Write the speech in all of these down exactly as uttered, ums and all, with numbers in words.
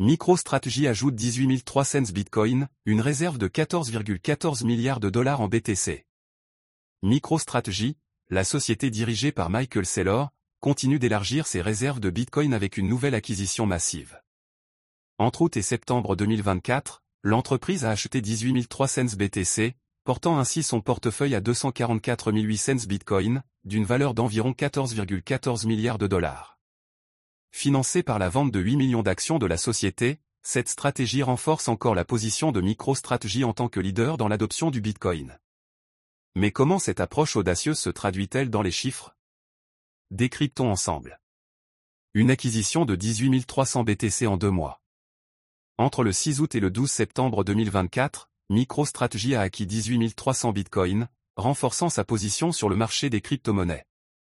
MicroStrategy ajoute dix-huit mille trois cents Bitcoin, une réserve de quatorze virgule quatorze milliards de dollars en B T C. MicroStrategy, la société dirigée par Michael Saylor, continue d'élargir ses réserves de Bitcoin avec une nouvelle acquisition massive. Entre août et septembre deux mille vingt-quatre, l'entreprise a acheté dix-huit mille trois cents B T C, portant ainsi son portefeuille à deux cent quarante-quatre mille huit cents Bitcoin, d'une valeur d'environ quatorze virgule quatorze milliards de dollars. Financée par la vente de huit millions d'actions de la société, cette stratégie renforce encore la position de MicroStrategy en tant que leader dans l'adoption du Bitcoin. Mais comment cette approche audacieuse se traduit-elle dans les chiffres? Décryptons ensemble. Une acquisition de dix-huit mille trois cents B T C en deux mois. Entre le six août et le douze septembre deux mille vingt-quatre, MicroStrategy a acquis dix-huit mille trois cents Bitcoin, renforçant sa position sur le marché des crypto-monnaies.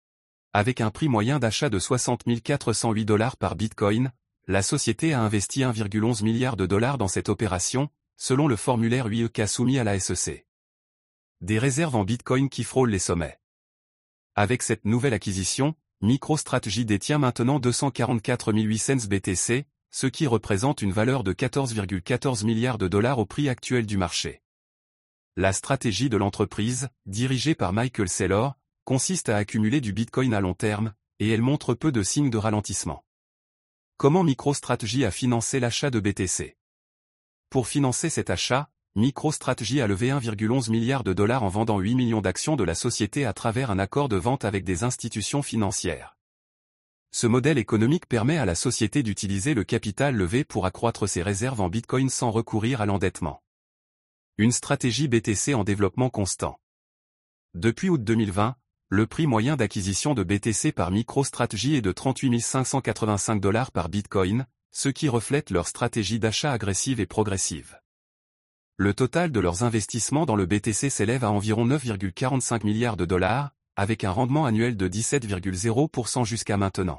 Avec un prix moyen d'achat de soixante mille quatre cent huit dollars par Bitcoin, la société a investi un virgule onze milliard de dollars dans cette opération, selon le formulaire huit E K soumis à la S E C. Des réserves en Bitcoin qui frôlent les sommets. Avec cette nouvelle acquisition, MicroStrategy détient maintenant deux cent quarante-quatre mille huit cents B T C, ce qui représente une valeur de quatorze virgule quatorze milliards de dollars au prix actuel du marché. La stratégie de l'entreprise, dirigée par Michael Saylor, consiste à accumuler du Bitcoin à long terme, et elle montre peu de signes de ralentissement. Comment MicroStrategy a financé l'achat de B T C? Pour financer cet achat, MicroStrategy a levé un virgule onze milliard de dollars en vendant huit millions d'actions de la société à travers un accord de vente avec des institutions financières. Ce modèle économique permet à la société d'utiliser le capital levé pour accroître ses réserves en Bitcoin sans recourir à l'endettement. Une stratégie B T C en développement constant. Depuis août deux mille vingt, le prix moyen d'acquisition de B T C par MicroStrategy est de trente-huit mille cinq cent quatre-vingt-cinq dollars par Bitcoin, ce qui reflète leur stratégie d'achat agressive et progressive. Le total de leurs investissements dans le B T C s'élève à environ neuf virgule quarante-cinq milliards de dollars, avec un rendement annuel de dix-sept virgule zéro pour cent jusqu'à maintenant.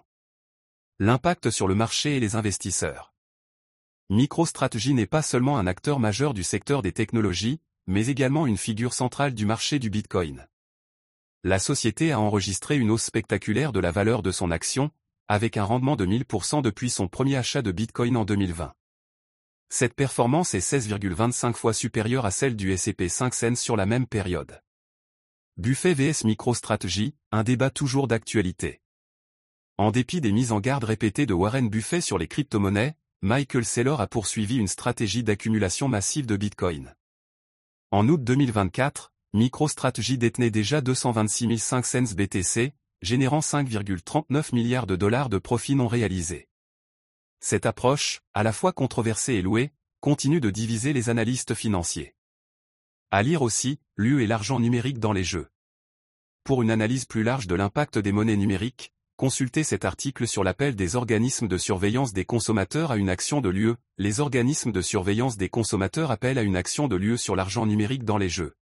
L'impact sur le marché et les investisseurs. MicroStrategy n'est pas seulement un acteur majeur du secteur des technologies, mais également une figure centrale du marché du Bitcoin. La société a enregistré une hausse spectaculaire de la valeur de son action, avec un rendement de mille pour cent depuis son premier achat de Bitcoin en deux mille vingt. Cette performance est seize virgule vingt-cinq fois supérieure à celle du S and P cinq cents sur la même période. Buffett versus MicroStrategy, un débat toujours d'actualité. En dépit des mises en garde répétées de Warren Buffett sur les crypto-monnaies, Michael Saylor a poursuivi une stratégie d'accumulation massive de Bitcoin. En août deux mille vingt-quatre, MicroStrategy détenait déjà deux cent vingt-six mille cinq cents B T C, générant cinq virgule trente-neuf milliards de dollars de profits non réalisés. Cette approche, à la fois controversée et louée, continue de diviser les analystes financiers. À lire aussi, l'U E et l'argent numérique dans les jeux. Pour une analyse plus large de l'impact des monnaies numériques, consultez cet article sur l'appel des organismes de surveillance des consommateurs à une action de l'U E. Les organismes de surveillance des consommateurs appellent à une action de l'U E sur l'argent numérique dans les jeux.